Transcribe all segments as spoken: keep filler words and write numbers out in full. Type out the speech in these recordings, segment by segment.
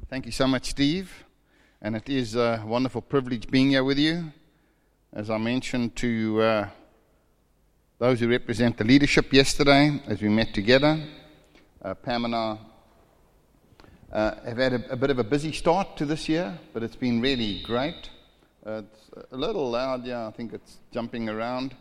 Thank you so much, Steve. And it is a wonderful privilege being here with you. As I mentioned to uh, those who represent the leadership yesterday, as we met together, uh, Pam and I uh, have had a, a bit of a busy start to this year, but it's been really great. Uh, it's a little loud, yeah, I think it's jumping around.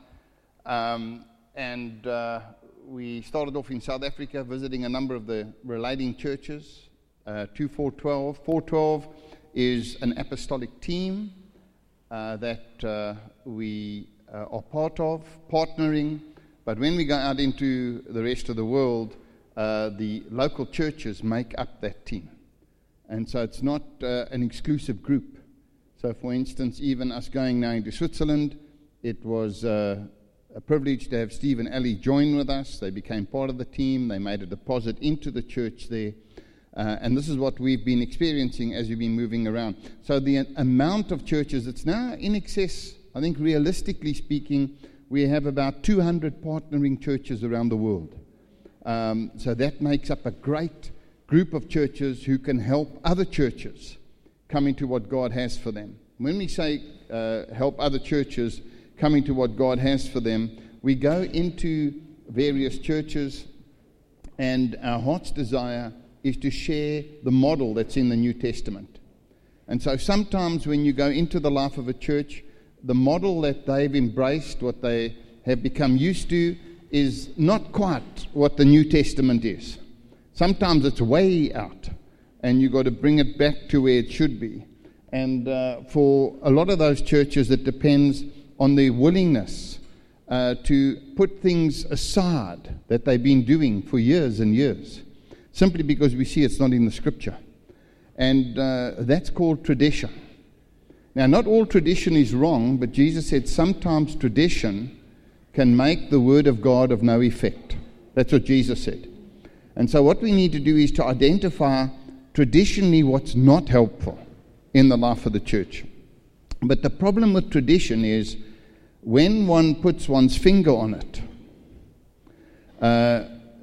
Um, and uh, we started off in South Africa visiting a number of the relating churches. Uh, two four twelve. four twelve is an apostolic team uh, that uh, we uh, are part of, partnering. But when we go out into the rest of the world, uh, the local churches make up that team. And so it's not uh, an exclusive group. So, for instance, even us going now into Switzerland, it was uh, a privilege to have Steve and Ali join with us. They became part of the team. They made a deposit into the church there. Uh, and this is what we've been experiencing as we've been moving around. So the amount of churches, it's now in excess, I think realistically speaking, we have about two hundred partnering churches around the world. Um, so that makes up a great group of churches who can help other churches come into what God has for them. When we say uh, help other churches come into what God has for them, we go into various churches, and our heart's desire is to share the model that's in the New Testament. And so sometimes when you go into the life of a church, the model that they've embraced, what they have become used to, is not quite what the New Testament is. Sometimes it's way out, and you've got to bring it back to where it should be. And uh, for a lot of those churches, it depends on their willingness uh, to put things aside that they've been doing for years and years, simply because we see it's not in the Scripture. And uh, that's called tradition. Now, not all tradition is wrong, but Jesus said sometimes tradition can make the Word of God of no effect. That's what Jesus said. And so what we need to do is to identify traditionally what's not helpful in the life of the church. But the problem with tradition is when one puts one's finger on it, uh,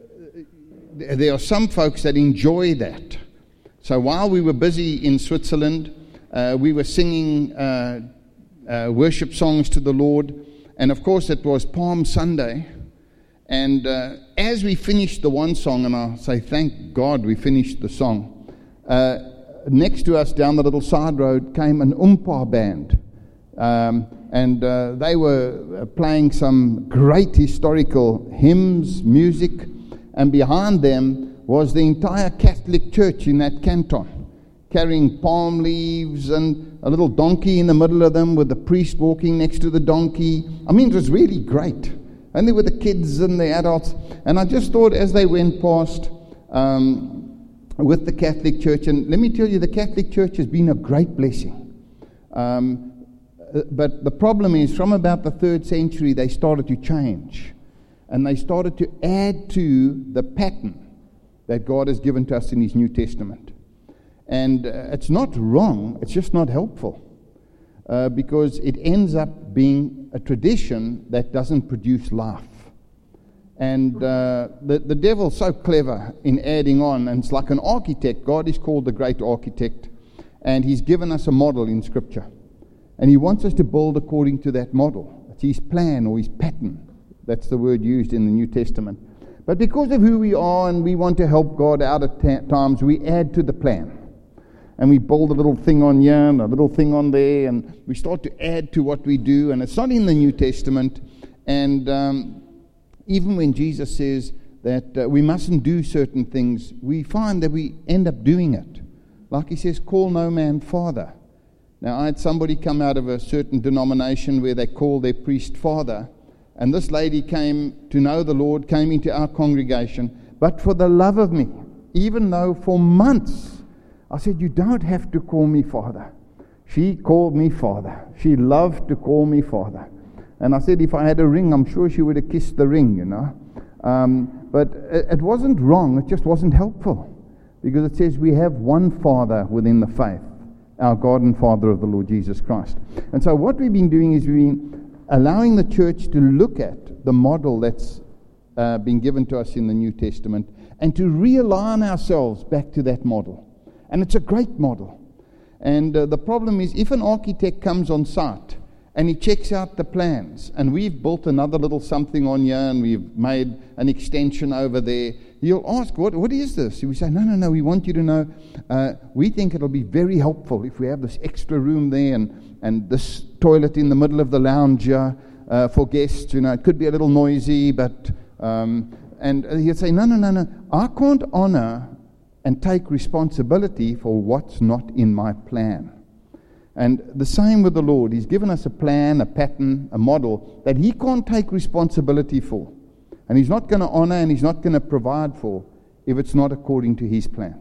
there are some folks that enjoy that. So while we were busy in Switzerland, uh, we were singing uh, uh, worship songs to the Lord. And of course, it was Palm Sunday. And uh, as we finished the one song, and I'll say, thank God we finished the song, uh, next to us down the little side road came an Umpa band. Um, and uh, they were playing some great historical hymns, music. And behind them was the entire Catholic Church in that canton, carrying palm leaves and a little donkey in the middle of them with the priest walking next to the donkey. I mean, it was really great. And there were the kids and the adults. And I just thought as they went past um, with the Catholic Church, and let me tell you, the Catholic Church has been a great blessing. Um, but the problem is, from about the third century, they started to change. And they started to add to the pattern that God has given to us in His New Testament. And uh, it's not wrong, it's just not helpful. Uh, because it ends up being a tradition that doesn't produce life. And uh, the, the devil's so clever in adding on, and it's like an architect. God is called the great architect, and He's given us a model in Scripture. And He wants us to build according to that model. It's His plan or His pattern. That's the word used in the New Testament. But because of who we are and we want to help God out at ta- times, we add to the plan. And we build a little thing on here and a little thing on there, and we start to add to what we do. And it's not in the New Testament. And um, even when Jesus says that uh, we mustn't do certain things, we find that we end up doing it. Like He says, call no man father. Now, I had somebody come out of a certain denomination where they call their priest father. And this lady came to know the Lord, came into our congregation, but for the love of me, even though for months I said, you don't have to call me father. She called me father. She loved to call me father. And I said, if I had a ring, I'm sure she would have kissed the ring, you know. Um, but it, it wasn't wrong, it just wasn't helpful. Because it says we have one Father within the faith, our God and Father of the Lord Jesus Christ. And so what we've been doing is we've been allowing the church to look at the model that's uh, been given to us in the New Testament and to realign ourselves back to that model. And it's a great model. And uh, the problem is, if an architect comes on site and he checks out the plans, and we've built another little something on here, and we've made an extension over there, he'll ask, what, what is this? We say, no, no, no, we want you to know, uh, we think it'll be very helpful if we have this extra room there and, and this toilet in the middle of the lounge here uh, for guests. You know, it could be a little noisy, but... Um, and he'll say, no, no, no, no, I can't honor and take responsibility for what's not in my plan. And the same with the Lord. He's given us a plan, a pattern, a model that he can't take responsibility for. And he's not going to honor and he's not going to provide for if it's not according to his plan.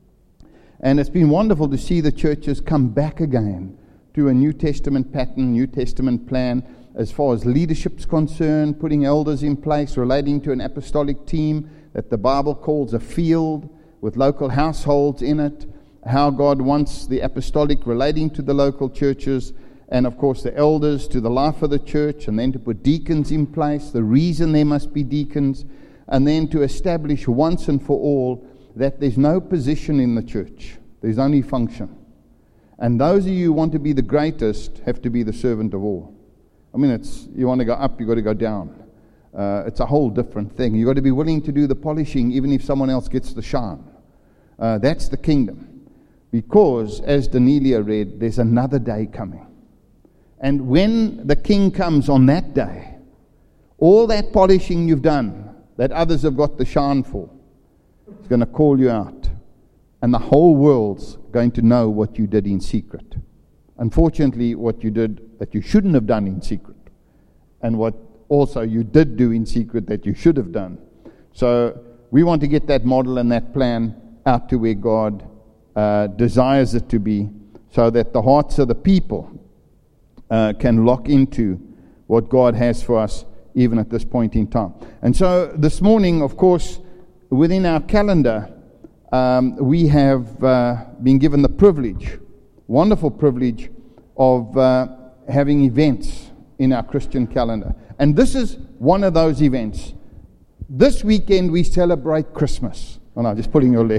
And it's been wonderful to see the churches come back again to a New Testament pattern, New Testament plan, as far as leadership's concerned, putting elders in place, relating to an apostolic team that the Bible calls a field with local households in it, how God wants the apostolic relating to the local churches, and of course the elders to the life of the church, and then to put deacons in place, the reason there must be deacons, and then to establish once and for all that there's no position in the church, there's only function. And those of you who want to be the greatest have to be the servant of all. I mean, it's you want to go up, you've got to go down. Uh, it's a whole different thing. You've got to be willing to do the polishing even if someone else gets the shine. Uh, that's the kingdom. Because, as Danielia read, there's another day coming. And when the king comes on that day, all that polishing you've done, that others have got the shine for, is going to call you out. And the whole world's going to know what you did in secret. Unfortunately, what you did that you shouldn't have done in secret, and what also you did do in secret that you should have done. So we want to get that model and that plan out to where God uh, desires it to be, so that the hearts of the people uh, can lock into what God has for us even at this point in time. And so this morning, of course, within our calendar, um, we have uh, been given the privilege, wonderful privilege, of uh, having events in our Christian calendar. And this is one of those events. This weekend we celebrate Christmas. Oh no, just pulling your leg.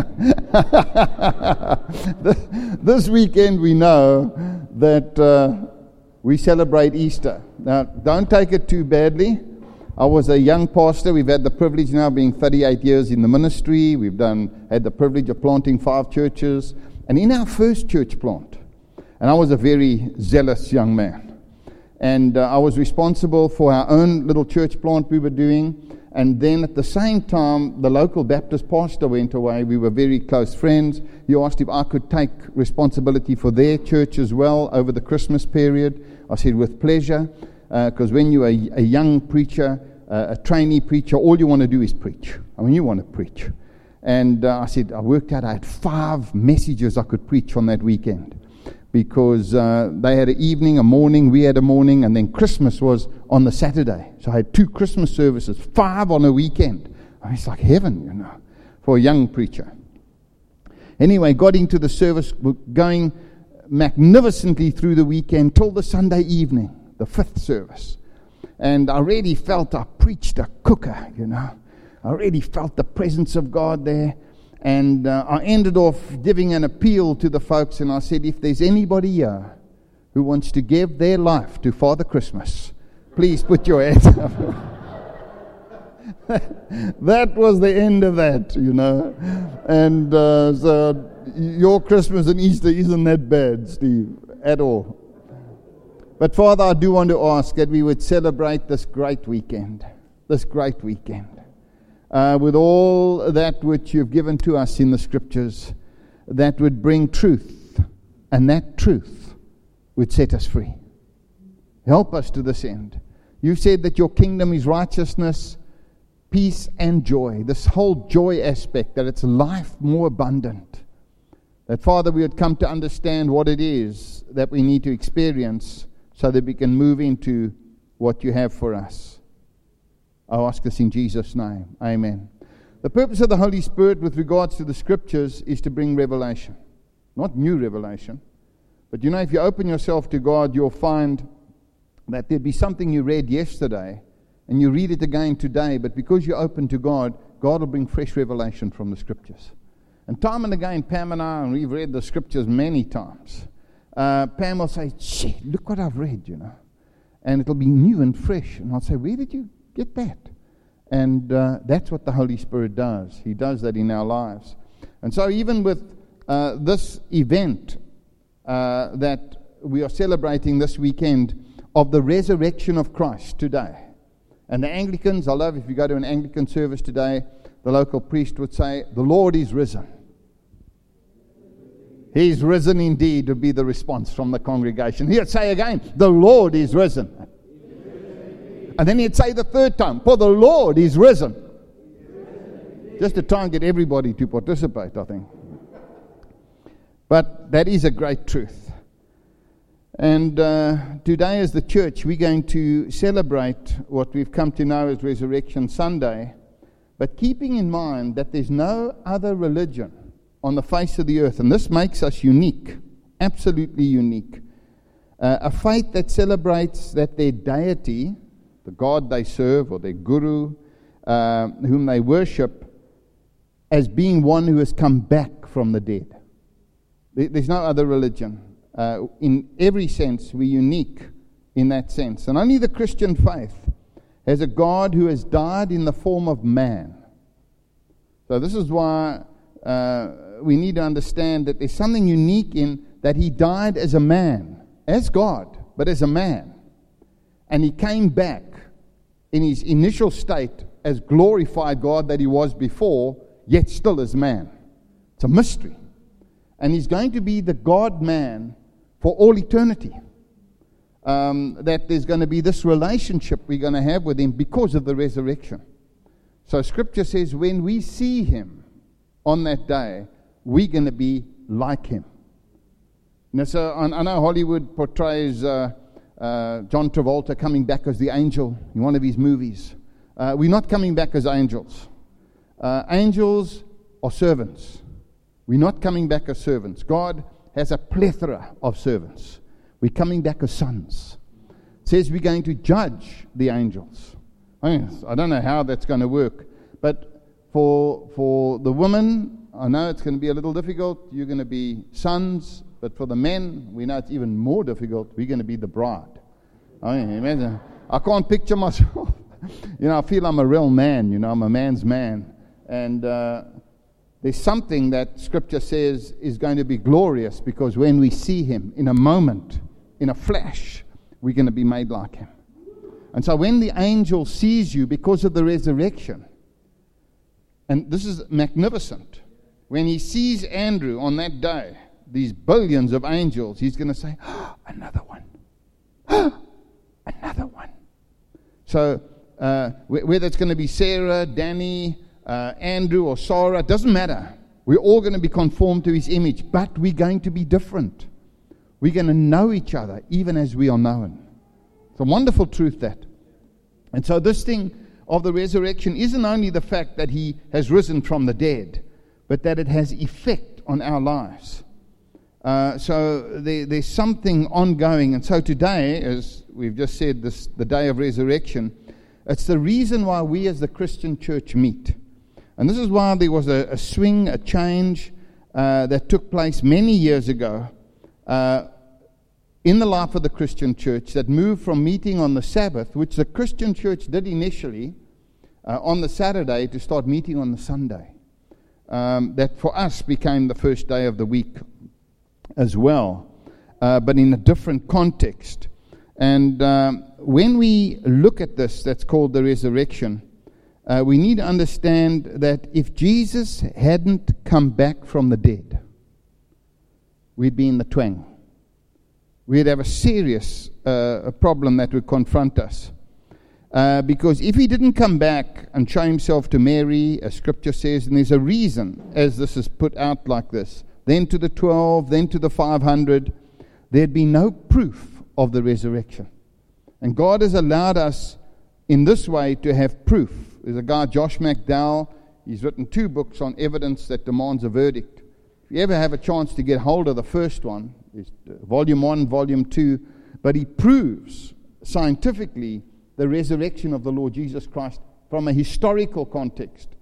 This weekend we know that uh, we celebrate Easter. Now, don't take it too badly. I was a young pastor. We've had the privilege now being thirty-eight years in the ministry. We've done had the privilege of planting five churches. And in our first church plant, and I was a very zealous young man, and uh, I was responsible for our own little church plant we were doing. And then at the same time, the local Baptist pastor went away. We were very close friends. He asked if I could take responsibility for their church as well over the Christmas period. I said, with pleasure, because uh, when you're a, a young preacher, uh, a trainee preacher, all you want to do is preach. I mean, you want to preach. And uh, I said, I worked out I had five messages I could preach on that weekend. Because uh, they had an evening, a morning, we had a morning, and then Christmas was on the Saturday. So I had two Christmas services, five on a weekend. I mean, it's like heaven, you know, for a young preacher. Anyway, got into the service, going magnificently through the weekend till the Sunday evening, the fifth service. And I really felt I preached a cooker, you know. I really felt the presence of God there. And uh, I ended off giving an appeal to the folks, and I said, if there's anybody here who wants to give their life to Father Christmas, please put your hands up. That was the end of that, you know. And uh, so your Christmas and Easter isn't that bad, Steve, at all. But Father, I do want to ask that we would celebrate this great weekend, this great weekend. Uh, with all that which you've given to us in the Scriptures, that would bring truth, and that truth would set us free. Help us to this end. You said that your kingdom is righteousness, peace, and joy. This whole joy aspect, that it's life more abundant. That, Father, we would come to understand what it is that we need to experience so that we can move into what you have for us. I ask this in Jesus' name. Amen. The purpose of the Holy Spirit with regards to the Scriptures is to bring revelation. Not new revelation. But you know, if you open yourself to God, you'll find that there'd be something you read yesterday, and you read it again today, but because you're open to God, God will bring fresh revelation from the Scriptures. And time and again, Pam and I, and we've read the scriptures many times, uh, Pam will say, "Gee, look what I've read, you know." And it'll be new and fresh. And I'll say, "Where did you get that?" And uh, that's what the Holy Spirit does. He does that in our lives. And so even with uh, this event uh, that we are celebrating this weekend of the resurrection of Christ today. And the Anglicans, I love if you go to an Anglican service today, the local priest would say, "The Lord is risen." He's risen indeed would be the response from the congregation. He'd say again, "The Lord is risen." And then he'd say the third time, "For the Lord is risen." Just to try and get everybody to participate, I think. But that is a great truth. And uh, today as the church, we're going to celebrate what we've come to know as Resurrection Sunday, but keeping in mind that there's no other religion on the face of the earth, and this makes us unique, absolutely unique. Uh, a faith that celebrates that their deity, the God they serve, or their guru, uh, whom they worship, as being one who has come back from the dead. There, there's no other religion. Uh, in every sense, we're unique in that sense. And only the Christian faith has a God who has died in the form of man. So this is why uh, we need to understand that there's something unique in that he died as a man, as God, but as a man. And he came back in his initial state as glorified God that he was before, yet still as man. It's a mystery. And he's going to be the God-man for all eternity. Um, that there's going to be this relationship we're going to have with him because of the resurrection. So Scripture says when we see him on that day, we're going to be like him. Now, so I, I know Hollywood portrays uh, uh, John Travolta coming back as the angel in one of his movies. Uh, we're not coming back as angels. Uh, angels are servants. We're not coming back as servants. God has a plethora of servants. We're coming back as sons. It says we're going to judge the angels. I mean, I don't know how that's going to work, but for for the women, I know it's going to be a little difficult. You're going to be sons, but for the men, we know it's even more difficult. We're going to be the bride. I mean, imagine. I can't picture myself. You know, I feel I'm a real man. You know, I'm a man's man, and uh, there's something that Scripture says is going to be glorious, because when we see him in a moment, in a flash, we're going to be made like him. And so when the angel sees you because of the resurrection, and this is magnificent, when he sees Andrew on that day, these billions of angels, he's going to say, oh, another one. Oh, another one. So uh, whether it's going to be Sarah, Danny, Uh, Andrew or Sarah, it doesn't matter. We're all going to be conformed to his image, but we're going to be different. We're going to know each other even as we are known. It's a wonderful truth, that. And so this thing of the resurrection isn't only the fact that he has risen from the dead, but that it has effect on our lives. Uh, so there, there's something ongoing. And so today, as we've just said, this the day of resurrection, it's the reason why we as the Christian church meet. And this is why there was a, a swing, a change uh, that took place many years ago uh, in the life of the Christian church, that moved from meeting on the Sabbath, which the Christian church did initially uh, on the Saturday, to start meeting on the Sunday. Um, that for us became the first day of the week as well, uh, but in a different context. And um, when we look at this, that's called the resurrection, Uh, we need to understand that if Jesus hadn't come back from the dead, we'd be in the twang. We'd have a serious uh, a problem that would confront us. Uh, because if he didn't come back and show himself to Mary, as Scripture says, and there's a reason, as this is put out like this, then to the twelve, then to the five hundred, there'd be no proof of the resurrection. And God has allowed us in this way to have proof. There's a guy, Josh McDowell, he's written two books on evidence that demands a verdict. If you ever have a chance to get hold of the first one, it's volume one, volume two, but he proves scientifically the resurrection of the Lord Jesus Christ from a historical context.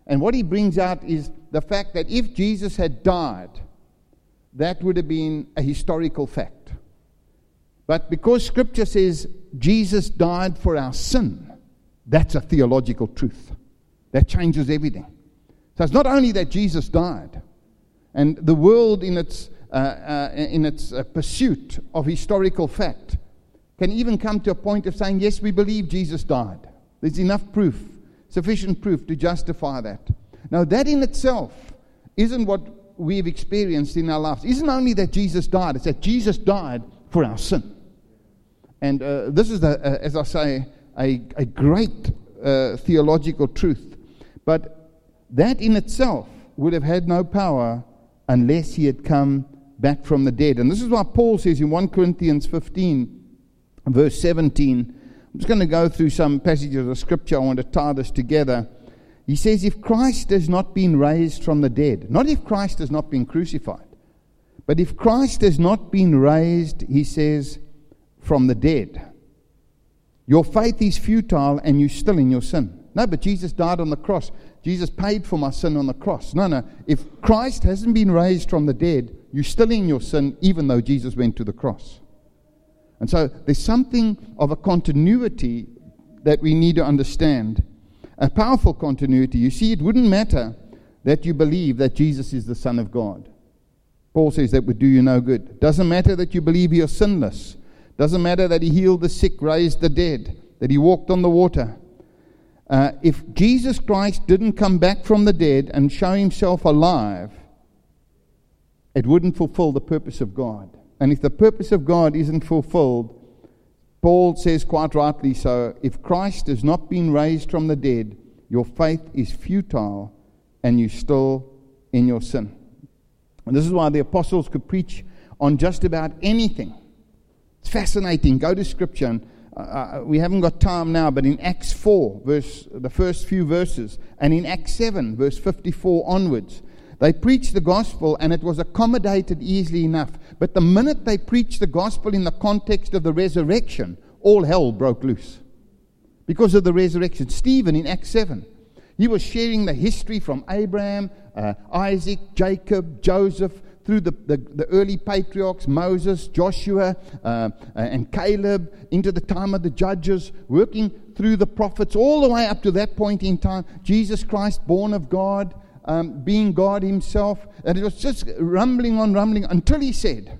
And what he brings out is the fact that if Jesus had died, that would have been a historical fact. But because Scripture says Jesus died for our sin, that's a theological truth. That changes everything. So it's not only that Jesus died, and the world in its uh, uh, in its uh, pursuit of historical fact can even come to a point of saying, yes, we believe Jesus died. There's enough proof, sufficient proof to justify that. Now, that in itself isn't what we've experienced in our lives. It isn't only that Jesus died, it's that Jesus died for our sin. And uh, this is, a, a, as I say, a, a great uh, theological truth. But that in itself would have had no power unless he had come back from the dead. And this is why Paul says in First Corinthians fifteen, verse seventeen, I'm just going to go through some passages of Scripture. I want to tie this together. He says, if Christ has not been raised from the dead, not if Christ has not been crucified, but if Christ has not been raised, he says, from the dead, your faith is futile and you're still in your sin. No, but Jesus died on the cross. Jesus paid for my sin on the cross. No, no. If Christ hasn't been raised from the dead, you're still in your sin, even though Jesus went to the cross. And so there's something of a continuity that we need to understand. A powerful continuity. You see, it wouldn't matter that you believe that Jesus is the Son of God. Paul says that would do you no good. Doesn't matter that you believe he is sinless. Doesn't matter that he healed the sick, raised the dead, that he walked on the water. Uh, if Jesus Christ didn't come back from the dead and show himself alive, it wouldn't fulfill the purpose of God. And if the purpose of God isn't fulfilled, Paul says quite rightly so, if Christ has not been raised from the dead, your faith is futile and you're still in your sin. And this is why the apostles could preach on just about anything. It's fascinating. Go to Scripture. And, uh, we haven't got time now, but in Acts four, verse the first few verses, and in Acts seven, verse fifty-four onwards, they preached the gospel and it was accommodated easily enough. But the minute they preached the gospel in the context of the resurrection, all hell broke loose. Because of the resurrection. Stephen in Acts seven, he was sharing the history from Abraham, uh, Isaac, Jacob, Joseph, through the, the, the early patriarchs, Moses, Joshua, uh, and Caleb, into the time of the judges, working through the prophets, all the way up to that point in time. Jesus Christ, born of God, Um, being God himself, and it was just rumbling on, rumbling, until he said,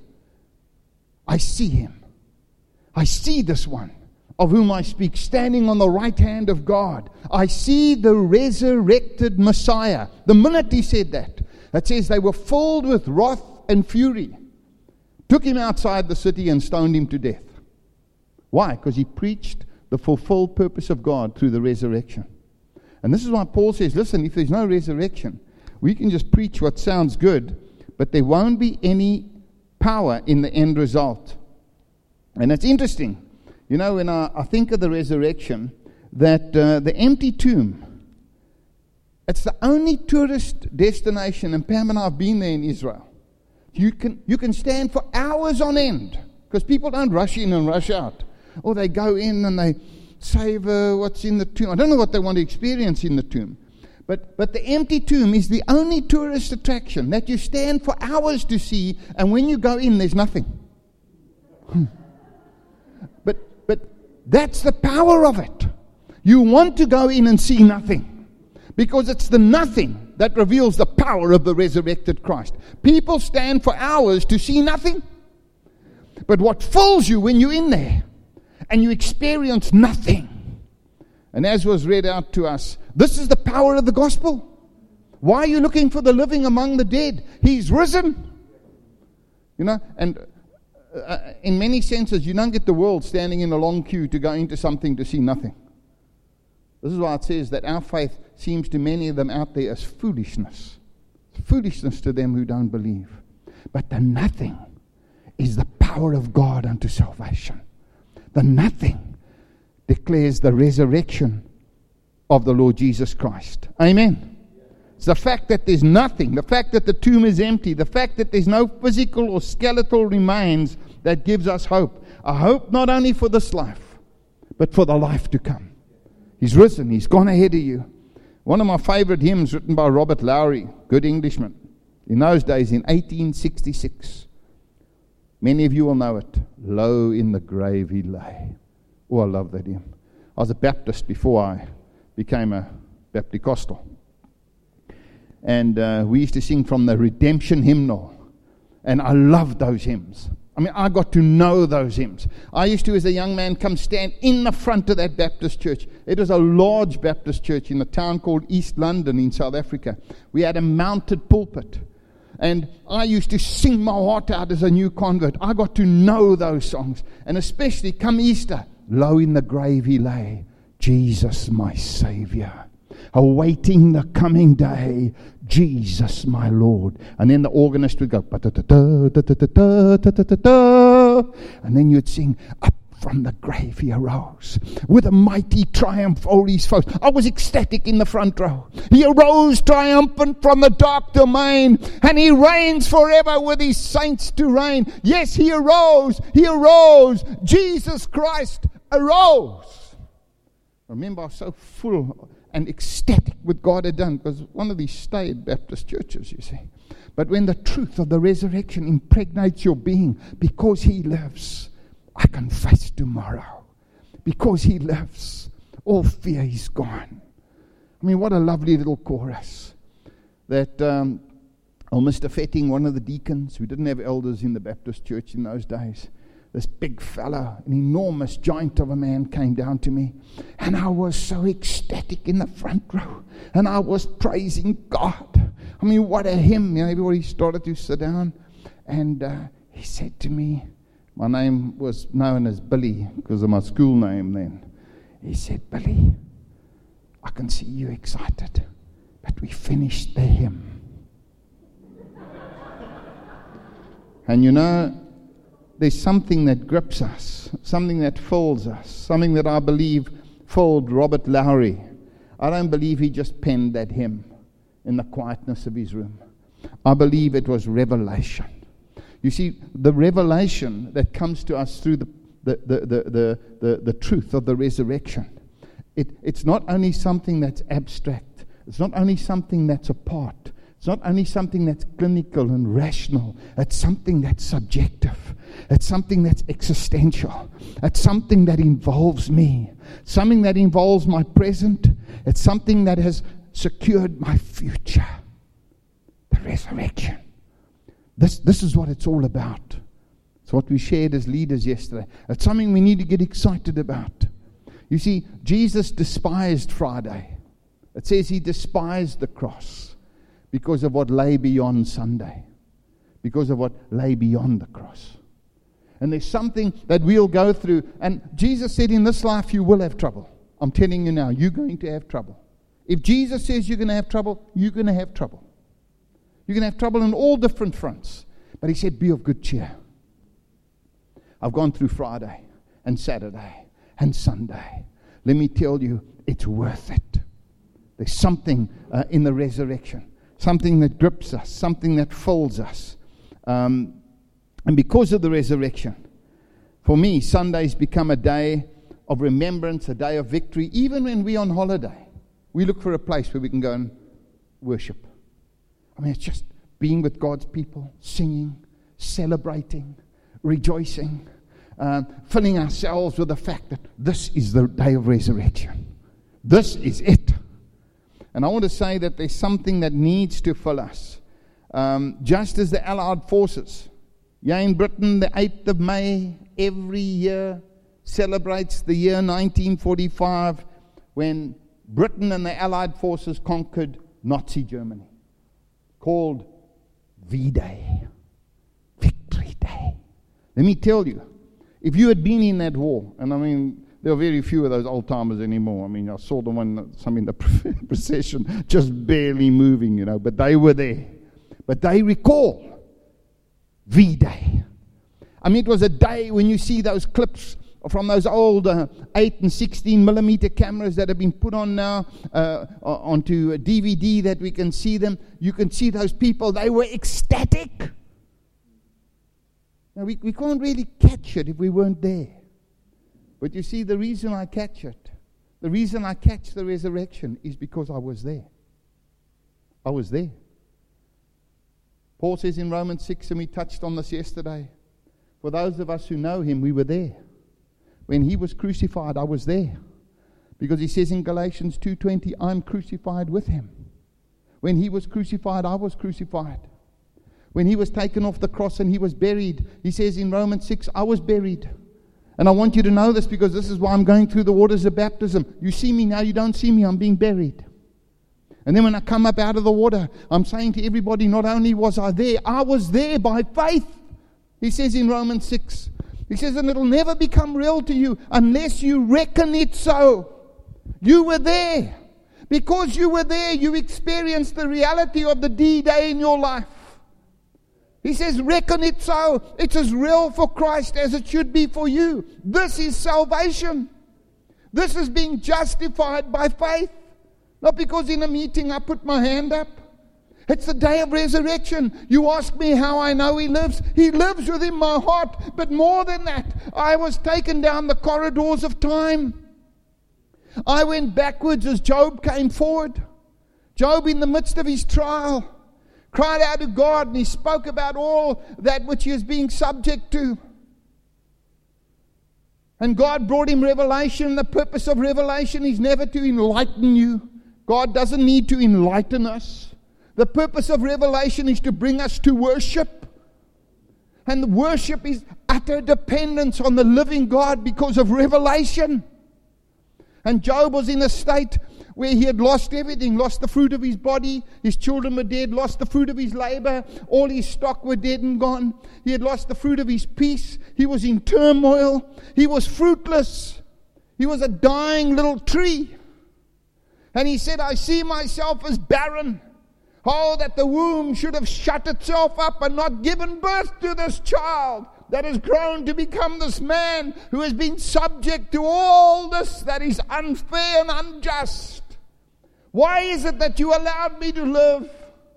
I see him. I see this one of whom I speak, standing on the right hand of God. I see the resurrected Messiah. The minute he said that, it says they were filled with wrath and fury, took him outside the city and stoned him to death. Why? Because he preached the fulfilled purpose of God through the resurrection. And this is why Paul says, listen, if there's no resurrection, we can just preach what sounds good, but there won't be any power in the end result. And it's interesting, you know, when I, I think of the resurrection, that uh, the empty tomb, it's the only tourist destination, and Pam and I have been there in Israel. You can, you can stand for hours on end, because people don't rush in and rush out. Or they go in and they savor what's in the tomb. I don't know what they want to experience in the tomb. But but the empty tomb is the only tourist attraction that you stand for hours to see, and when you go in, there's nothing. but but that's the power of it. You want to go in and see nothing, because it's the nothing that reveals the power of the resurrected Christ. People stand for hours to see nothing. But what fills you when you're in there and you experience nothing. And as was read out to us, this is the power of the gospel. Why are you looking for the living among the dead? He's risen. You know, and uh, in many senses, you don't get the world standing in a long queue to go into something to see nothing. This is why it says that our faith seems to many of them out there as foolishness. Foolishness to them who don't believe. But the nothing is the power of God unto salvation. The nothing declares the resurrection of the Lord Jesus Christ. Amen. It's the fact that there's nothing, the fact that the tomb is empty, the fact that there's no physical or skeletal remains that gives us hope. A hope not only for this life, but for the life to come. He's risen. He's gone ahead of you. One of my favorite hymns written by Robert Lowry, good Englishman, in those days in eighteen sixty-six. Many of you will know it. Low in the grave he lay. Oh, I love that hymn. I was a Baptist before I became a Baptist-Costal. And uh, we used to sing from the Redemption Hymnal. And I loved those hymns. I mean, I got to know those hymns. I used to, as a young man, come stand in the front of that Baptist church. It was a large Baptist church in a town called East London in South Africa. We had a mounted pulpit. And I used to sing my heart out as a new convert. I got to know those songs. And especially come Easter, low in the grave he lay, Jesus my Savior, awaiting the coming day, Jesus my Lord. And then the organist would go, and then you'd sing, up from the grave he arose, with a mighty triumph o'er his foes. I was ecstatic in the front row. He arose triumphant from the dark domain, and he reigns forever with his saints to reign. Yes, he arose, he arose, Jesus Christ arose. Remember, I was so full and ecstatic with God had done, because one of these staid Baptist churches, you see. But when the truth of the resurrection impregnates your being, because he lives, I can face tomorrow. Because he lives, all fear is gone. I mean, what a lovely little chorus. That um, oh, Mister Fetting, one of the deacons, we didn't have elders in the Baptist church in those days, this big fellow, an enormous giant of a man, came down to me. And I was so ecstatic in the front row. And I was praising God. I mean, what a hymn. You know, everybody started to sit down. And uh, he said to me, my name was known as Billy because of my school name then. He said, Billy, I can see you excited, but we finished the hymn. And you know, there's something that grips us, something that fills us, something that I believe filled Robert Lowry. I don't believe he just penned that hymn in the quietness of his room. I believe it was revelation. You see, the revelation that comes to us through the the the the the, the, the truth of the resurrection. It, it's not only something that's abstract. It's not only something that's apart. It's not only something that's clinical and rational. It's something that's subjective. It's something that's existential. It's something that involves me. Something that involves my present. It's something that has secured my future. The resurrection. This, this is what it's all about. It's what we shared as leaders yesterday. It's something we need to get excited about. You see, Jesus despised Friday. It says he despised the cross because of what lay beyond Sunday. Because of what lay beyond the cross. And there's something that we'll go through. And Jesus said, in this life you will have trouble. I'm telling you now, you're going to have trouble. If Jesus says you're going to have trouble, you're going to have trouble. You're going to have trouble on all different fronts. But he said, be of good cheer. I've gone through Friday and Saturday and Sunday. Let me tell you, it's worth it. There's something uh, in the resurrection. Something that grips us. Something that fills us. Um, and because of the resurrection, for me, Sunday's become a day of remembrance, a day of victory. Even when we're on holiday, we look for a place where we can go and worship. I mean, it's just being with God's people, singing, celebrating, rejoicing, um, filling ourselves with the fact that this is the day of resurrection. This is it. And I want to say that there's something that needs to fill us. Um, just as the Allied forces, yeah, in Britain, the eighth of May every year celebrates the year nineteen forty-five when Britain and the Allied forces conquered Nazi Germany. Called V-Day, Victory Day. Let me tell you, if you had been in that war, and I mean, there are very few of those old-timers anymore. I mean, I saw the one, some in the procession, just barely moving, you know, but they were there. But they recall V-Day. I mean, it was a day when you see those clips from those old uh, eight and sixteen millimeter cameras that have been put on now uh, onto a D V D that we can see them. You can see those people. They were ecstatic. Now, we, we can't really catch it if we weren't there. But you see, the reason I catch it, The reason I catch the resurrection is because I was there. I was there. Paul says in Romans six, and we touched on this yesterday, for those of us who know him, we were there. When he was crucified, I was there. Because he says in Galatians two twenty, I'm crucified with him. When he was crucified, I was crucified. When he was taken off the cross and he was buried, he says in Romans six, I was buried. And I want you to know this because this is why I'm going through the waters of baptism. You see me now, you don't see me, I'm being buried. And then when I come up out of the water, I'm saying to everybody, not only was I there, I was there by faith. He says in Romans six, he says, and it'll never become real to you unless you reckon it so. You were there. Because you were there, you experienced the reality of the D-Day in your life. He says, reckon it so. It's as real for Christ as it should be for you. This is salvation. This is being justified by faith. Not because in a meeting I put my hand up. It's the day of resurrection. You ask me how I know he lives. He lives within my heart. But more than that, I was taken down the corridors of time. I went backwards as Job came forward. Job, in the midst of his trial, cried out to God, and he spoke about all that which he is being subject to. And God brought him revelation. The purpose of revelation is never to enlighten you. God doesn't need to enlighten us. The purpose of revelation is to bring us to worship. And the worship is utter dependence on the living God because of revelation. And Job was in a state where he had lost everything, lost the fruit of his body, his children were dead, lost the fruit of his labor, all his stock were dead and gone. He had lost the fruit of his peace. He was in turmoil. He was fruitless. He was a dying little tree. And he said, I see myself as barren. Oh, that the womb should have shut itself up and not given birth to this child that has grown to become this man who has been subject to all this that is unfair and unjust. Why is it that you allowed me to live?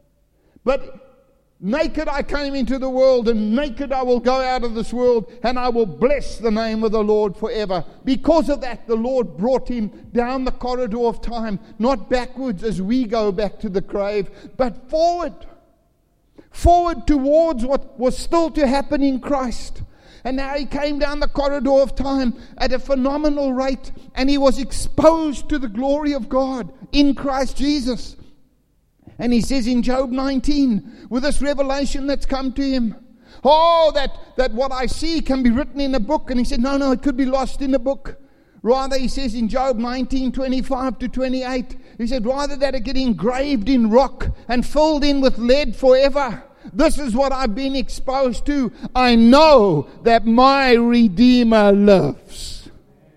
But naked I came into the world, and naked I will go out of this world, and I will bless the name of the Lord forever. Because of that, the Lord brought him down the corridor of time, not backwards as we go back to the grave, but forward. Forward towards what was still to happen in Christ. And now he came down the corridor of time at a phenomenal rate, and he was exposed to the glory of God in Christ Jesus. And he says in Job nineteen, with this revelation that's come to him, oh, that, that what I see can be written in a book. And he said, no, no, it could be lost in a book. Rather, he says in Job nineteen, twenty-five to twenty-eight, he said, rather that it get engraved in rock and filled in with lead forever. This is what I've been exposed to. I know that my Redeemer lives.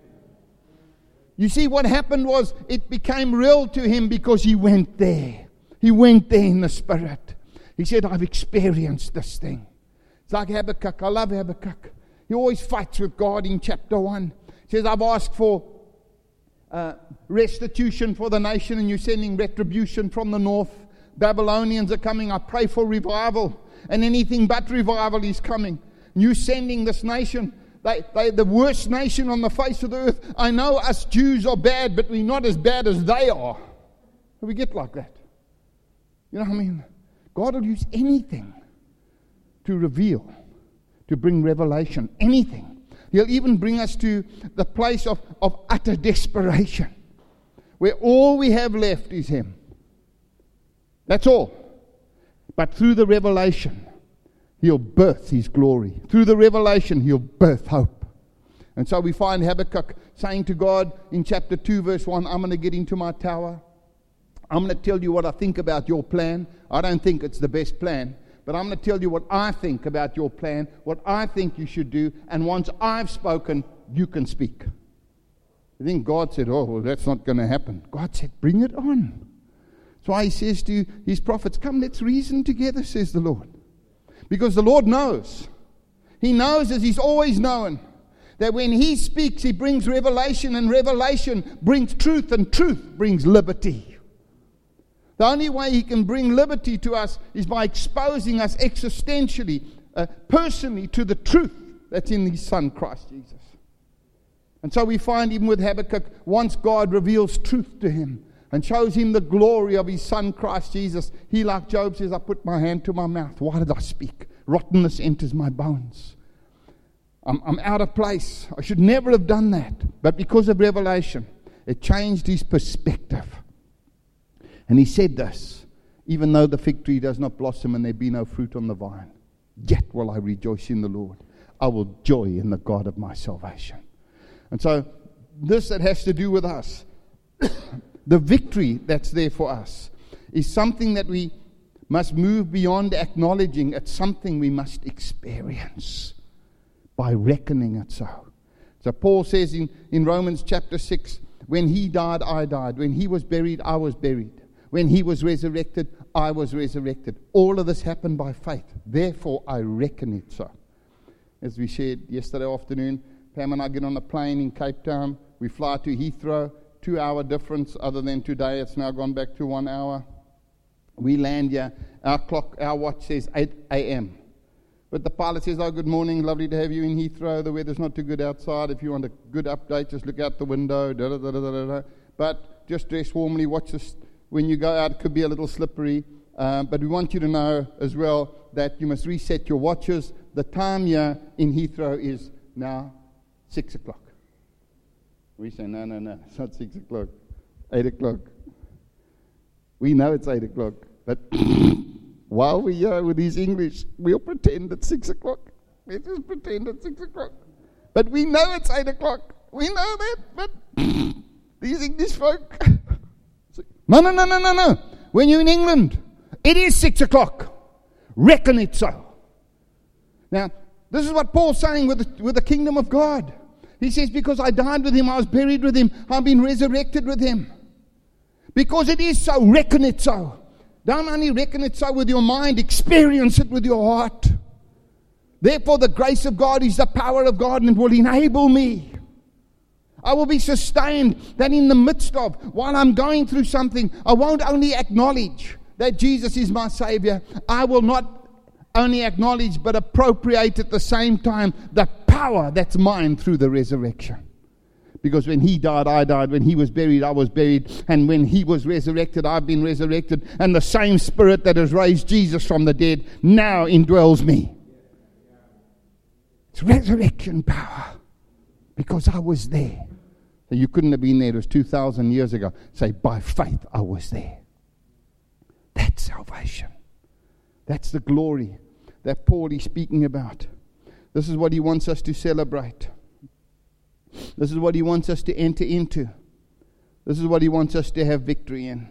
You see, what happened was it became real to him because he went there. He went there in the Spirit. He said, I've experienced this thing. It's like Habakkuk. I love Habakkuk. He always fights with God in chapter one. He says, I've asked for uh, restitution for the nation, and you're sending retribution from the north. Babylonians are coming. I pray for revival, and anything but revival is coming. You're sending this nation. They, they, the worst nation on the face of the earth. I know us Jews are bad, but we're not as bad as they are. We get like that. You know what I mean? God will use anything to reveal, to bring revelation. Anything. He'll even bring us to the place of, of utter desperation, where all we have left is Him. That's all. But through the revelation, He'll birth His glory. Through the revelation, He'll birth hope. And so we find Habakkuk saying to God in chapter two, verse one, I'm going to get into my tower. I'm going to tell you what I think about your plan. I don't think it's the best plan. But I'm going to tell you what I think about your plan, what I think you should do, and once I've spoken, you can speak. I think God said, oh, well, that's not going to happen. God said, bring it on. That's why He says to His prophets, come, let's reason together, says the Lord. Because the Lord knows. He knows, as He's always known, that when He speaks, He brings revelation, and revelation brings truth, and truth brings liberty. The only way He can bring liberty to us is by exposing us existentially, uh, personally, to the truth that's in His Son, Christ Jesus. And so we find even with Habakkuk, once God reveals truth to him and shows him the glory of his Son, Christ Jesus, he, like Job, says, I put my hand to my mouth. Why did I speak? Rottenness enters my bones. I'm, I'm out of place. I should never have done that. But because of revelation, it changed his perspective. And he said this, even though the fig tree does not blossom and there be no fruit on the vine, yet will I rejoice in the Lord. I will joy in the God of my salvation. And so this that has to do with us, the victory that's there for us, is something that we must move beyond acknowledging. It's something we must experience by reckoning it so. So Paul says in, in Romans chapter six, when he died, I died. When he was buried, I was buried. When he was resurrected, I was resurrected. All of this happened by faith. Therefore, I reckon it so. As we shared yesterday afternoon, Pam and I get on a plane in Cape Town. We fly to Heathrow. Two-hour difference. Other than today, it's now gone back to one hour. We land here. Our clock, our watch says eight a.m. But the pilot says, oh, good morning. Lovely to have you in Heathrow. The weather's not too good outside. If you want a good update, just look out the window. Da, da, da, da, da, da. But just dress warmly. Watch this. When you go out, it could be a little slippery. Um, but we want you to know as well that you must reset your watches. The time here in Heathrow is now six o'clock. We say, no, no, no, it's not six o'clock. Eight o'clock. We know it's eight o'clock. But while we're here with these English, we'll pretend it's six o'clock. Let's just pretend it's six o'clock. But we know it's eight o'clock. We know that. But these English folk... No, no, no, no, no, no. When you're in England, it is six o'clock. Reckon it so. Now, this is what Paul's saying with the, with the kingdom of God. He says, because I died with him, I was buried with him, I've been resurrected with him. Because it is so, reckon it so. Don't only reckon it so with your mind, experience it with your heart. Therefore, the grace of God is the power of God, and it will enable me. I will be sustained that in the midst of, while I'm going through something, I won't only acknowledge that Jesus is my Savior. I will not only acknowledge but appropriate at the same time the power that's mine through the resurrection. Because when he died, I died. When he was buried, I was buried. And when he was resurrected, I've been resurrected. And the same Spirit that has raised Jesus from the dead now indwells me. It's resurrection power. Because I was there. So you couldn't have been there. It was two thousand years ago. Say, by faith I was there. That's salvation. That's the glory that Paul is speaking about. This is what he wants us to celebrate. This is what he wants us to enter into. This is what he wants us to have victory in.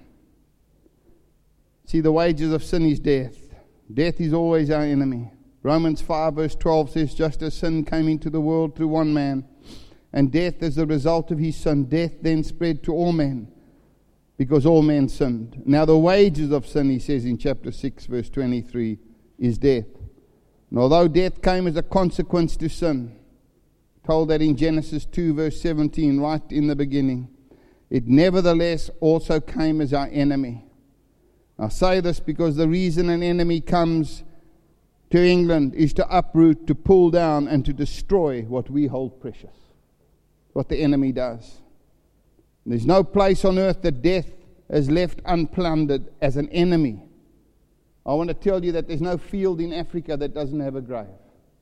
See, the wages of sin is death. Death is always our enemy. Romans five verse twelve says, just as sin came into the world through one man, and death as a result of his sin, death then spread to all men, because all men sinned. Now the wages of sin, he says in chapter six verse twenty-three, is death. And although death came as a consequence to sin, told that in Genesis two verse seventeen, right in the beginning, it nevertheless also came as our enemy. I say this because the reason an enemy comes to England is to uproot, to pull down, and to destroy what we hold precious. What the enemy does. There's no place on earth that death has left unplundered as an enemy. I want to tell you that there's no field in Africa that doesn't have a grave.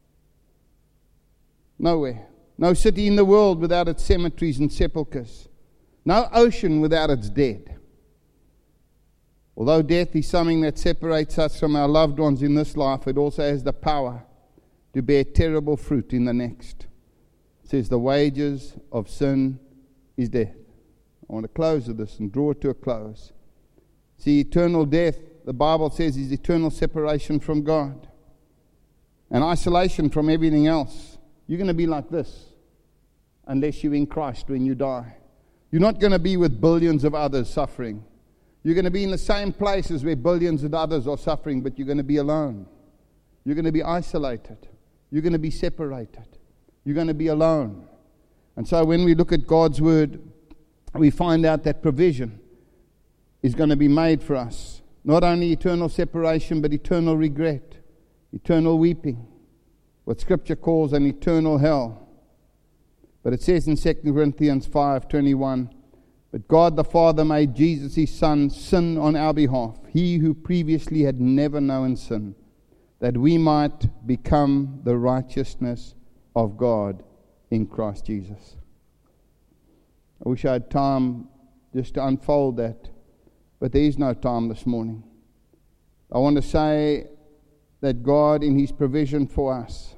Nowhere. No city in the world without its cemeteries and sepulchres. No ocean without its dead. Although death is something that separates us from our loved ones in this life, it also has the power to bear terrible fruit in the next. It says the wages of sin is death. I want to close with this and draw it to a close. See, eternal death, the Bible says, is eternal separation from God and isolation from everything else. You're going to be like this unless you're in Christ when you die. You're not going to be with billions of others suffering. You're going to be in the same places where billions of others are suffering, but you're going to be alone. You're going to be isolated. You're going to be separated. You're going to be alone. And so when we look at God's word, we find out that provision is going to be made for us. Not only eternal separation, but eternal regret, eternal weeping, what Scripture calls an eternal hell. But it says in Second Corinthians five twenty-one, but God the Father made Jesus his Son sin on our behalf, he who previously had never known sin, that we might become the righteousness of God in Christ Jesus. I wish I had time just to unfold that, but there is no time this morning. I want to say that God, in his provision for us,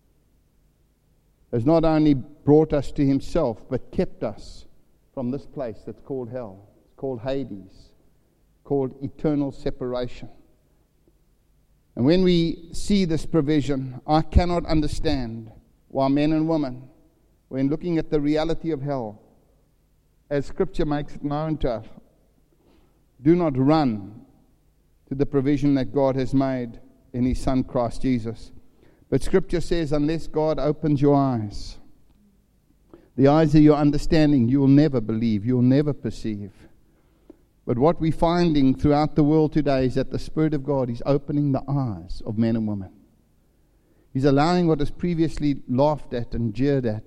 has not only brought us to himself, but kept us from this place that's called hell. It's called Hades, called eternal separation. And when we see this provision, I cannot understand why men and women, when looking at the reality of hell, as Scripture makes it known to us, do not run to the provision that God has made in his Son Christ Jesus. But Scripture says, unless God opens your eyes, the eyes of your understanding, you will never believe, you will never perceive. But what we're finding throughout the world today is that the Spirit of God is opening the eyes of men and women. He's allowing what was previously laughed at and jeered at.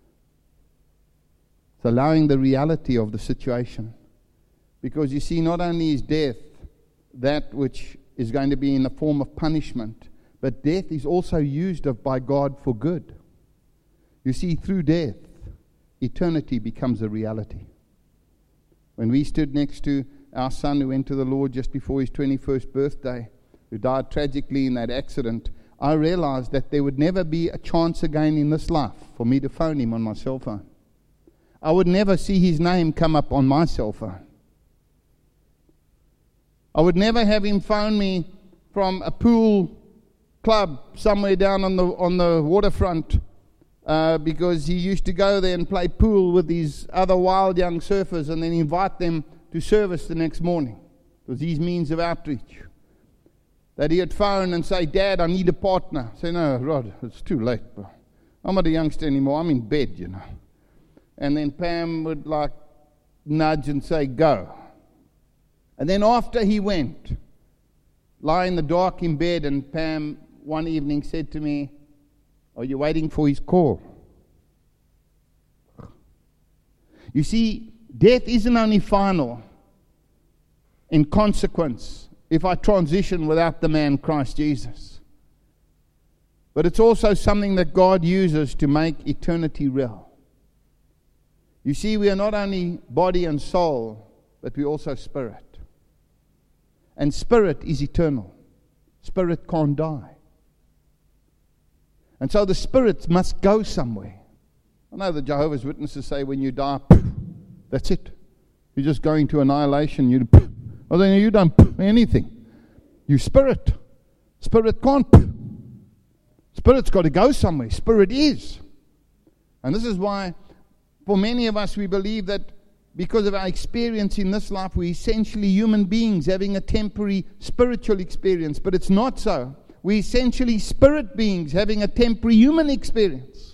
It's allowing the reality of the situation. Because you see, not only is death that which is going to be in the form of punishment, but death is also used of by God for good. You see, through death, eternity becomes a reality. When we stood next to our son who went to the Lord just before his twenty-first birthday, who died tragically in that accident, I realized that there would never be a chance again in this life for me to phone him on my cell phone. I would never see his name come up on my cell phone. I would never have him phone me from a pool club somewhere down on the on the waterfront uh, because he used to go there and play pool with these other wild young surfers and then invite them to service the next morning. It was his means of outreach. That he'd phone and say, Dad, I need a partner. I say, no, Rod, it's too late, bro. I'm not a youngster anymore. I'm in bed, you know. And then Pam would like nudge and say, go. And then after he went, lie in the dark in bed, and Pam one evening said to me, are you waiting for his call? You see, death isn't only final in consequence if I transition without the man Christ Jesus, but it's also something that God uses to make eternity real. You see, we are not only body and soul, but we also spirit. And spirit is eternal. Spirit can't die. And so the spirit must go somewhere. I know the Jehovah's Witnesses say when you die, poof, that's it. You're just going to annihilation. You, poof. Well, then you don't poof anything. You spirit. Spirit can't poof. Spirit's got to go somewhere. Spirit is. And this is why for many of us we believe that because of our experience in this life, we're essentially human beings having a temporary spiritual experience. But it's not so. We're essentially spirit beings having a temporary human experience.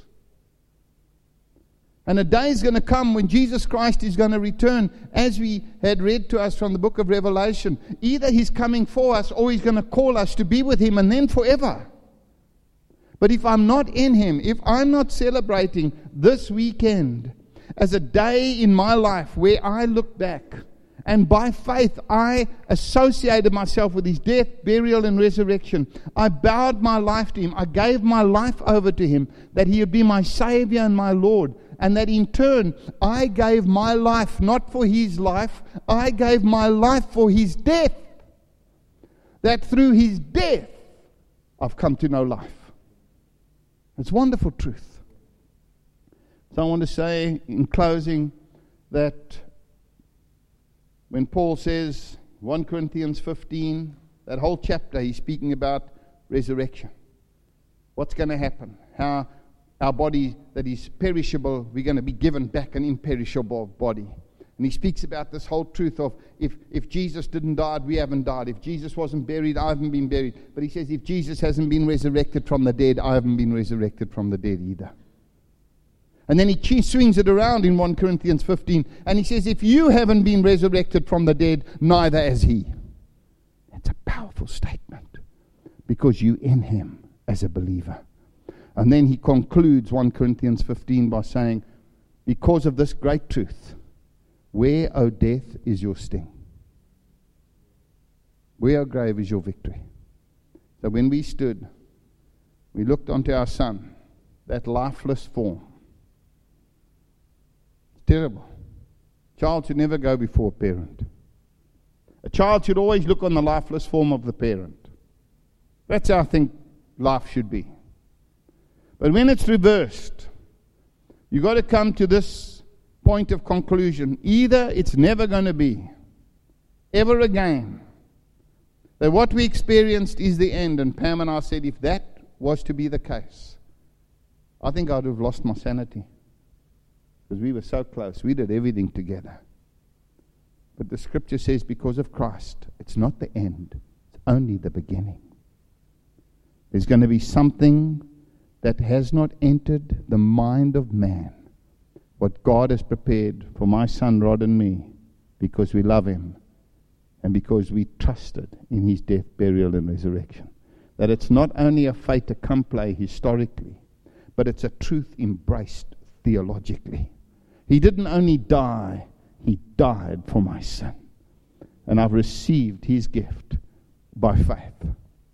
And a day is going to come when Jesus Christ is going to return, as we had read to us from the book of Revelation. Either he's coming for us or he's going to call us to be with him and then forever. But if I'm not in him, if I'm not celebrating this weekend as a day in my life where I look back and by faith I associated myself with his death, burial and resurrection. I bowed my life to him. I gave my life over to him, that he would be my Savior and my Lord. And that in turn I gave my life not for his life, I gave my life for his death. That through his death I've come to know life. It's wonderful truth. So I want to say in closing that when Paul says, First Corinthians fifteen, that whole chapter, he's speaking about resurrection. What's going to happen? How our body that is perishable, we're going to be given back an imperishable body. And he speaks about this whole truth of if, if Jesus didn't die, we haven't died. If Jesus wasn't buried, I haven't been buried. But he says if Jesus hasn't been resurrected from the dead, I haven't been resurrected from the dead either. And then he swings it around in First Corinthians fifteen, and he says, if you haven't been resurrected from the dead, neither has he. That's a powerful statement, because you in him as a believer. And then he concludes First Corinthians fifteen by saying, because of this great truth, where, O death, is your sting? Where, O grave, is your victory? So when we stood, we looked onto our son, that lifeless form. It's terrible. A child should never go before a parent. A child should always look on the lifeless form of the parent. That's how I think life should be. But when it's reversed, you've got to come to this point of conclusion. Either it's never going to be, ever again, that what we experienced is the end. And Pam and I said, if that was to be the case, I think I would have lost my sanity. Because we were so close. We did everything together. But the scripture says, because of Christ, it's not the end. It's only the beginning. There's going to be something that has not entered the mind of man. What God has prepared for my son Rod and me, because we love him and because we trusted in his death, burial and resurrection. That it's not only a fait accompli historically, but it's a truth embraced theologically. He didn't only die, he died for my sin. And I've received his gift by faith.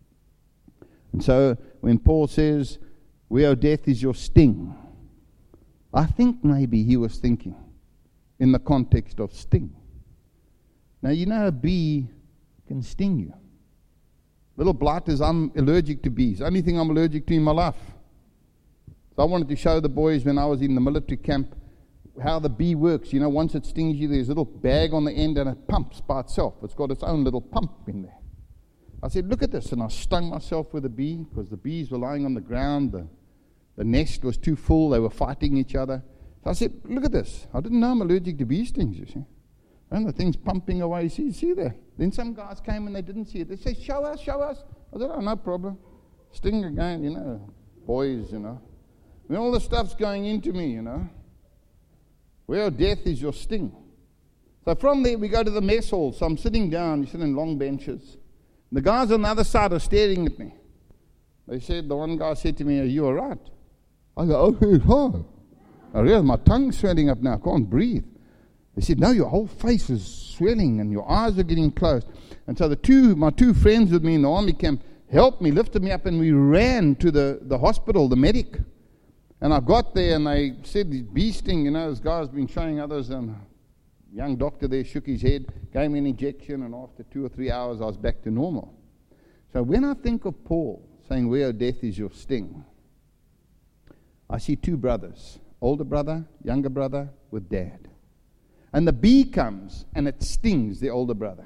And so when Paul says, where, O death, is your sting? I think maybe he was thinking in the context of sting. Now, you know a bee can sting you. Little blighters, I'm allergic to bees. Only thing I'm allergic to in my life. So I wanted to show the boys when I was in the military camp how the bee works. You know, once it stings you, there's a little bag on the end and it pumps by itself. It's got its own little pump in there. I said, look at this. And I stung myself with a bee because the bees were lying on the ground. The, the nest was too full. They were fighting each other. So I said, look at this. I didn't know I'm allergic to bee stings, you see. And the thing's pumping away. See, see there. Then some guys came and they didn't see it. They said, show us, show us. I said, oh, no problem. Sting again, you know. Boys, you know. And all the stuff's going into me, you know. Where death is your sting. So from there we go to the mess hall. So I'm sitting down. You sit in long benches. The guys on the other side are staring at me. They said, the one guy said to me, are you all right? I go, oh, oh. I realize my tongue's swelling up now. I can't breathe. They said, no, your whole face is swelling and your eyes are getting closed. And so the two, my two friends with me in the army camp helped me, lifted me up, and we ran to the, the hospital, the medic. And I got there and they said, this bee sting, you know, this guy's been showing others, and a young doctor there shook his head, gave me an injection, and after two or three hours I was back to normal. So when I think of Paul saying, where death is your sting, I see two brothers, older brother, younger brother with dad. And the bee comes and it stings the older brother.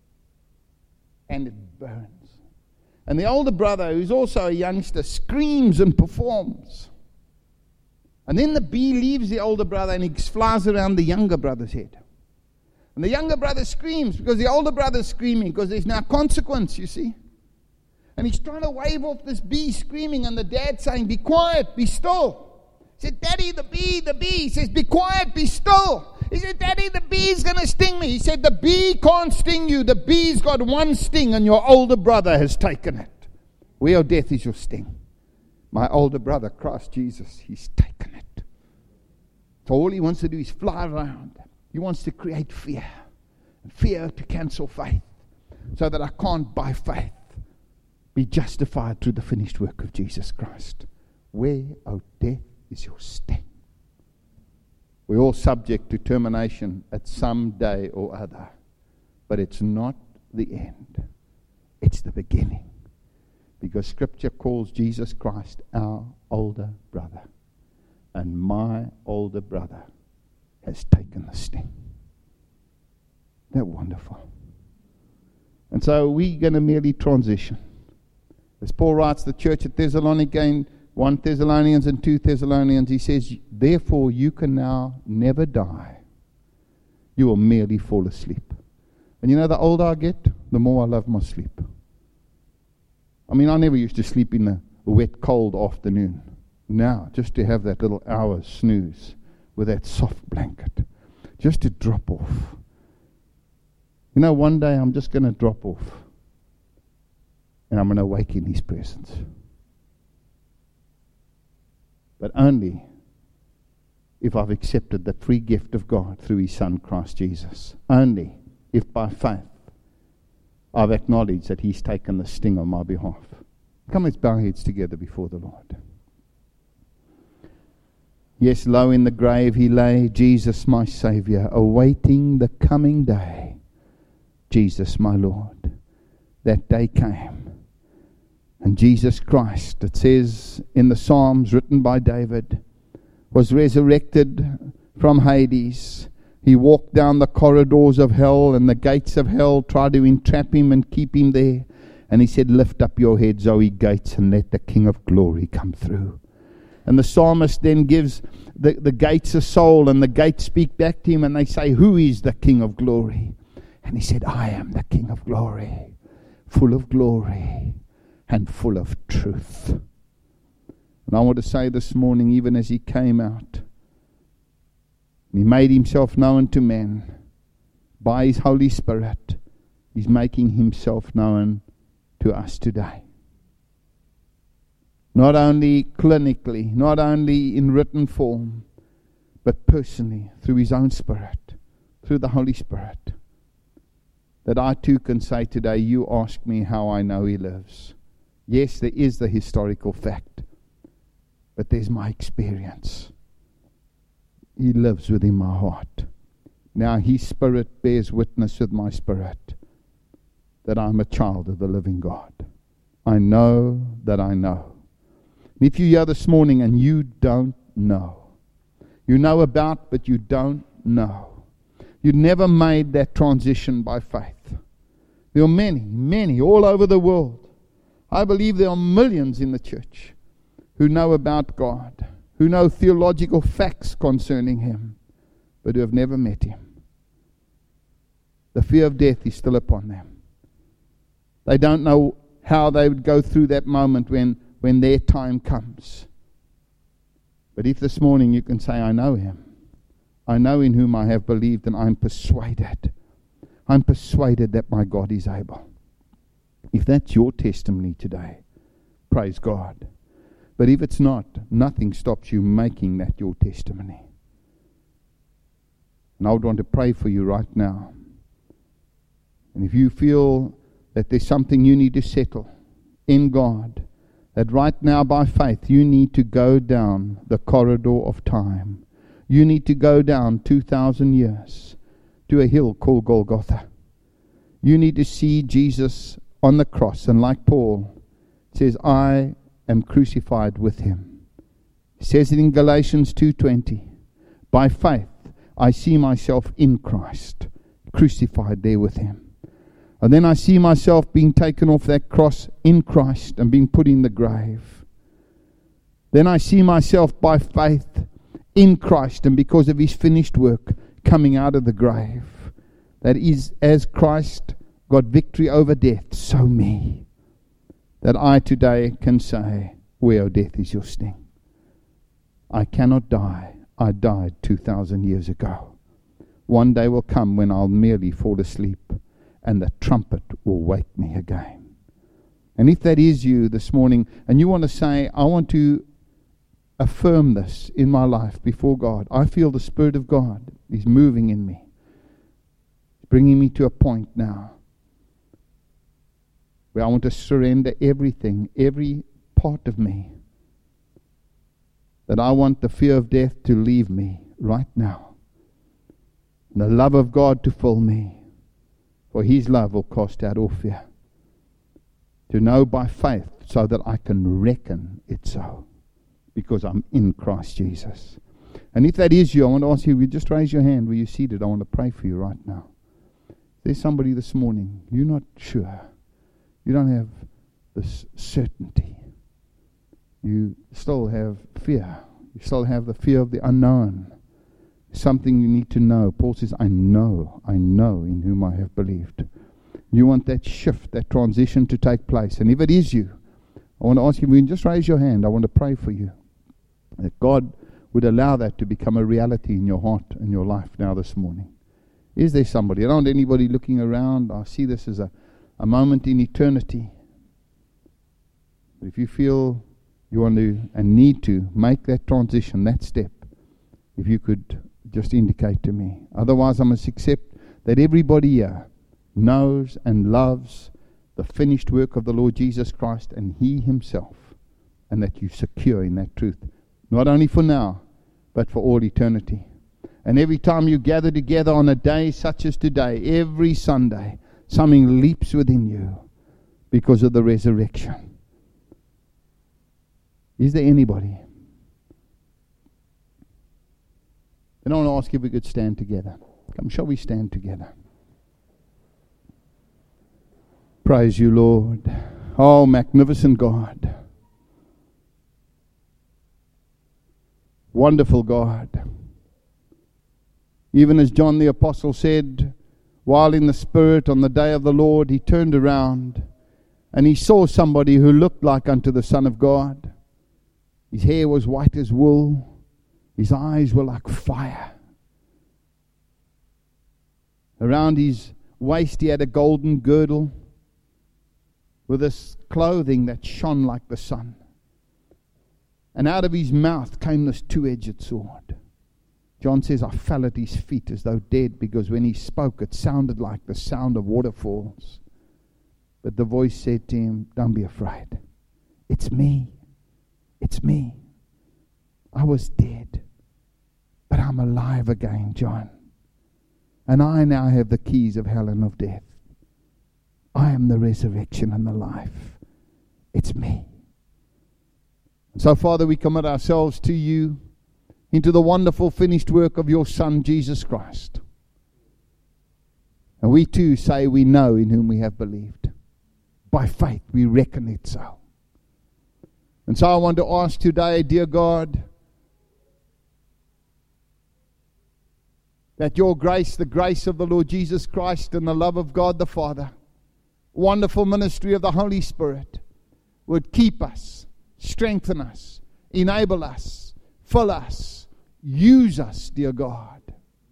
And it burns. And the older brother, who's also a youngster, screams and performs. And then the bee leaves the older brother and he flies around the younger brother's head. And the younger brother screams because the older brother's screaming because there's now consequence, you see. And he's trying to wave off this bee screaming, and the dad's saying, be quiet, be still. He said, Daddy, the bee, the bee. He says, be quiet, be still. He said, Daddy, the bee's going to sting me. He said, the bee can't sting you. The bee's got one sting and your older brother has taken it. Where death is your sting? My older brother, Christ Jesus, he's taken it. So all he wants to do is fly around. He wants to create fear. Fear to cancel faith. So that I can't, by faith, be justified through the finished work of Jesus Christ. Where, O death, is your sting? We're all subject to termination at some day or other. But it's not the end. It's the beginning. Because Scripture calls Jesus Christ our older brother. And my older brother has taken the sting. Isn't that wonderful? And so we're going to merely transition. As Paul writes the church at Thessalonica in First Thessalonians and Second Thessalonians, he says, therefore you can now never die. You will merely fall asleep. And you know, the older I get, the more I love my sleep. I mean, I never used to sleep in a wet, cold afternoon. Now, just to have that little hour's snooze with that soft blanket, just to drop off. You know, one day I'm just going to drop off and I'm going to wake in His presence. but only if I've accepted the free gift of God through His Son, Christ Jesus. Only if by faith I've acknowledged that He's taken the sting on my behalf. Come, let's bow our heads together before the Lord. Yes, low in the grave He lay, Jesus my Saviour, awaiting the coming day. Jesus my Lord. That day came. And Jesus Christ, it says in the Psalms written by David, was resurrected from Hades. He walked down the corridors of hell, and the gates of hell tried to entrap Him and keep Him there. And He said, lift up your heads, O ye gates, and let the King of glory come through. And the psalmist then gives the, the gates a soul, and the gates speak back to him, and they say, who is the King of glory? And he said, I am the King of glory, full of glory and full of truth. And I want to say this morning, even as He came out, He made Himself known to men by His Holy Spirit, He's making Himself known to us today. Not only clinically, not only in written form, but personally, through His own Spirit, through the Holy Spirit. That I too can say today, you ask me how I know He lives. Yes, there is the historical fact, but there's my experience. He lives within my heart. Now His Spirit bears witness with my spirit that I'm a child of the living God. I know that I know. If you're here this morning and you don't know, you know about, but you don't know, you never made that transition by faith. There are many, many all over the world. I believe there are millions in the church who know about God, who know theological facts concerning Him, but who have never met Him. The fear of death is still upon them. They don't know how they would go through that moment when when their time comes. But if this morning you can say, I know Him, I know in whom I have believed, and I'm persuaded, I'm persuaded that my God is able. If that's your testimony today, praise God. But if it's not, nothing stops you making that your testimony. And I would want to pray for you right now. And if you feel that there's something you need to settle in God, that right now by faith you need to go down the corridor of time. You need to go down two thousand years to a hill called Golgotha. You need to see Jesus on the cross, and like Paul says, I am crucified with Him. He says it in Galatians two twenty. By faith I see myself in Christ, crucified there with Him. And then I see myself being taken off that cross in Christ and being put in the grave. Then I see myself by faith in Christ, and because of His finished work, coming out of the grave. That is, as Christ got victory over death, so me. That I today can say, where, O death, is your sting? I cannot die. I died two thousand years ago. One day will come when I'll merely fall asleep, and the trumpet will wake me again. And if that is you this morning, and you want to say, I want to affirm this in my life before God. I feel the Spirit of God is moving in me, bringing me to a point now where I want to surrender everything, every part of me, that I want the fear of death to leave me right now, and the love of God to fill me. For His love will cast out all fear. To know by faith so that I can reckon it so. Because I'm in Christ Jesus. And if that is you, I want to ask you, will you just raise your hand where you're seated? I want to pray for you right now. There's somebody this morning, you're not sure. You don't have this certainty. You still have fear. You still have the fear of the unknown. Something you need to know. Paul says, I know, I know in whom I have believed. You want that shift, that transition to take place. And if it is you, I want to ask you, will you just raise your hand? I want to pray for you. That God would allow that to become a reality in your heart and your life now this morning. Is there somebody? I don't want anybody looking around. I see this as a, a moment in eternity. But if you feel you want to and need to make that transition, that step, if you could just indicate to me. Otherwise, I must accept that everybody here knows and loves the finished work of the Lord Jesus Christ and He Himself, and that you're secure in that truth, not only for now, but for all eternity. And every time you gather together on a day such as today, every Sunday, something leaps within you because of the resurrection. Is there anybody? Then I want to ask if we could stand together. Come, shall we stand together? Praise you, Lord. Oh, magnificent God. Wonderful God. Even as John the Apostle said, while in the Spirit on the day of the Lord, he turned around and he saw somebody who looked like unto the Son of God. His hair was white as wool. His eyes were like fire. Around his waist he had a golden girdle with this clothing that shone like the sun. And out of his mouth came this two-edged sword. John says, I fell at his feet as though dead, because when he spoke, it sounded like the sound of waterfalls. But the voice said to him, don't be afraid. It's me. It's me. I was dead, but I'm alive again, John. And I now have the keys of hell and of death. I am the resurrection and the life. It's me. And so, Father, we commit ourselves to you, into the wonderful finished work of your Son, Jesus Christ. And we too say we know in whom we have believed. By faith we reckon it so. And so I want to ask today, dear God, that your grace, the grace of the Lord Jesus Christ and the love of God the Father, wonderful ministry of the Holy Spirit, would keep us, strengthen us, enable us, fill us, use us, dear God,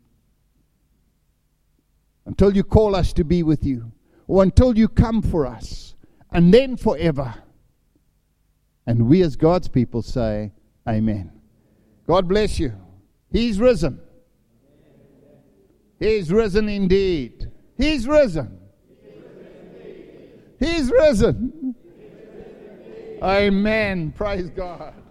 until you call us to be with you, or until you come for us, and then forever. And we as God's people say, amen. God bless you. He's risen. He's risen indeed. He's risen. He's risen. Amen. Praise God.